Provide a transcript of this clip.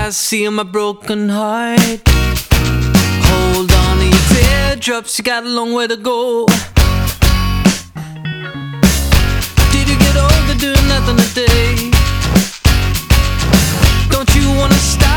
I see my broken heart. Hold on to your teardrops, you got a long way to go. Did you get older doing nothing today? Don't you wanna stop